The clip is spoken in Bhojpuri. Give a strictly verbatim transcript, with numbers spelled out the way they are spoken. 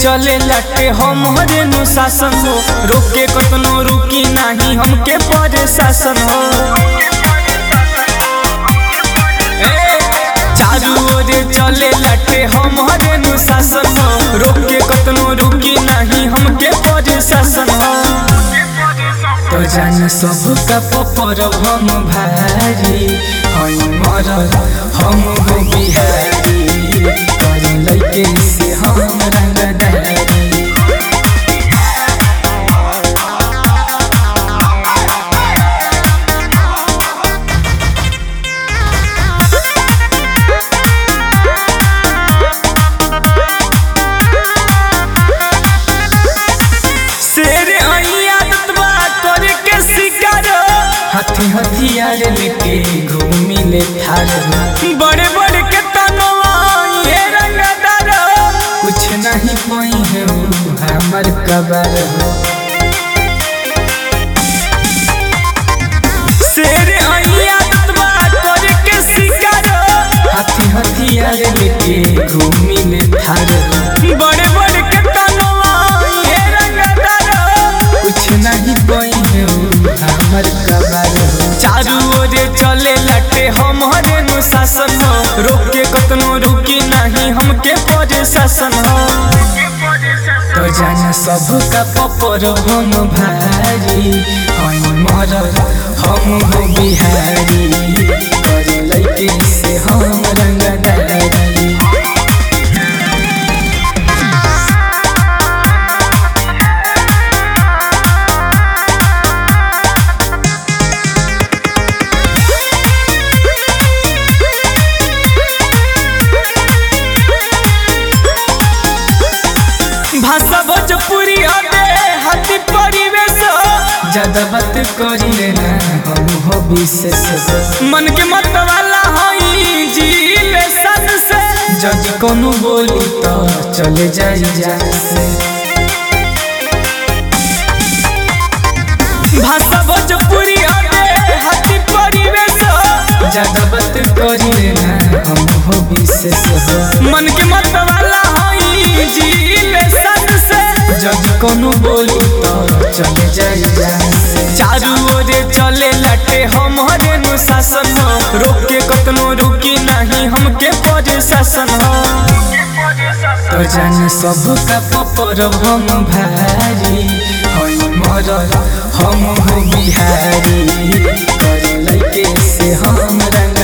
चले लटे हमरे अनुशासन हो, रोके कतनो रुकी नहीं हमके परे शासन हो। चारू ओरे चले लटे हमरे अनुशासन हो, रोके कतनो रुकी नहीं हमके परे शासन हो। तो जान सबका पपर हम भारी हम मरद हम हो बिहारी, कर लइके से हम रंगदारी। हाथी हथियार लेके घूमी ले थार, बड़े बड़े के तनवा ये रंगदार, कुछ नहीं पाई है हमर कबर हो। शेर आइया ततवा करके शिकार, हाथी हथियार लेके घूमी ले थार, बड़े बड़े के तनवा ये रंगदार, कुछ नहीं पाई है हमर कबर। चारू ओरे चले लटे हमरे अनुशासन हो, रोके कतनो रुकी नहीं हमके परे शासन हो। तो जान सबका पपर हम भारी हम मरद हम हो बिहारी, कर लइके से हम रंगदारी। भाषा भोजपुरी हटे हाथी परिवेश, ज्यादा बात करी लेना हम हो विशेष। मन के मत वाला हई जिले सन से, जज कोनो बोली तो चले जाई जान से। भाषा भोजपुरी हटे हाथी परिवेश, ज्यादा बात करी लेना हम हो विशेष। मन के मत वाला हई जिले जज कोनो बोली तो चले जाई जान से। चारू ओरे चले लटे हमरे अनुशासन हो, रोके कतनो रुकी नहीं हमके परे शासन हो। तो जान सबका पपर हम भारी हम मरद हम हो बिहारी, कर लइके से हम रंग